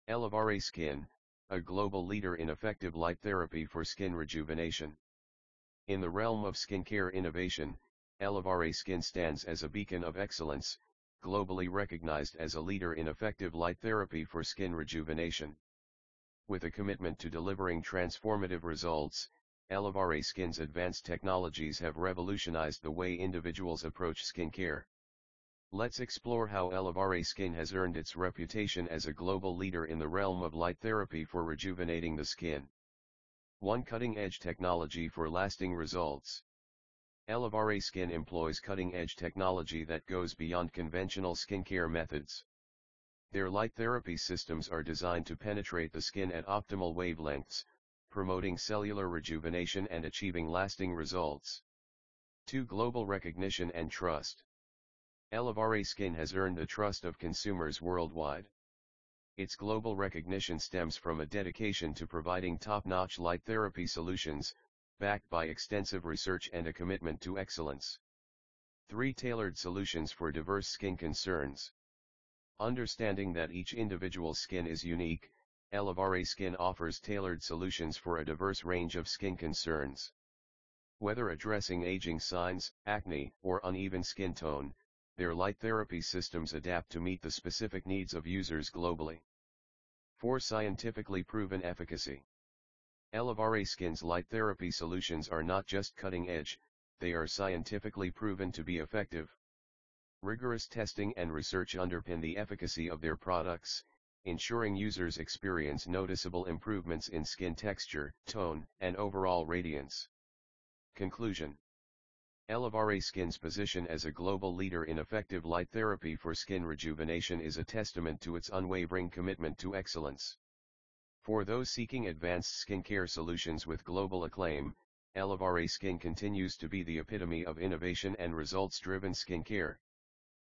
Elevare Skin, a global leader in effective light therapy for skin rejuvenation. In the realm of skincare innovation, Elevare Skin stands as a beacon of excellence, globally recognized as a leader in effective light therapy for skin rejuvenation. With a commitment to delivering transformative results, Elevare Skin's advanced technologies have revolutionized the way individuals approach skincare. Let's explore how Elevare Skin has earned its reputation as a global leader in the realm of light therapy for rejuvenating the skin. 1. Cutting-edge technology for lasting results. Elevare Skin employs cutting-edge technology that goes beyond conventional skincare methods. Their light therapy systems are designed to penetrate the skin at optimal wavelengths, promoting cellular rejuvenation and achieving lasting results. 2. Global recognition and trust. Elevare Skin has earned the trust of consumers worldwide. Its global recognition stems from a dedication to providing top-notch light therapy solutions, backed by extensive research and a commitment to excellence. 3. Tailored solutions for diverse skin concerns. Understanding that each individual's skin is unique, Elevare Skin offers tailored solutions for a diverse range of skin concerns. Whether addressing aging signs, acne, or uneven skin tone, their light therapy systems adapt to meet the specific needs of users globally. 4. Scientifically proven efficacy. Elevare Skin's light therapy solutions are not just cutting edge, they are scientifically proven to be effective. Rigorous testing and research underpin the efficacy of their products, ensuring users experience noticeable improvements in skin texture, tone, and overall radiance. Conclusion. Elevare Skin's position as a global leader in effective light therapy for skin rejuvenation is a testament to its unwavering commitment to excellence. For those seeking advanced skincare solutions with global acclaim, Elevare Skin continues to be the epitome of innovation and results-driven skincare.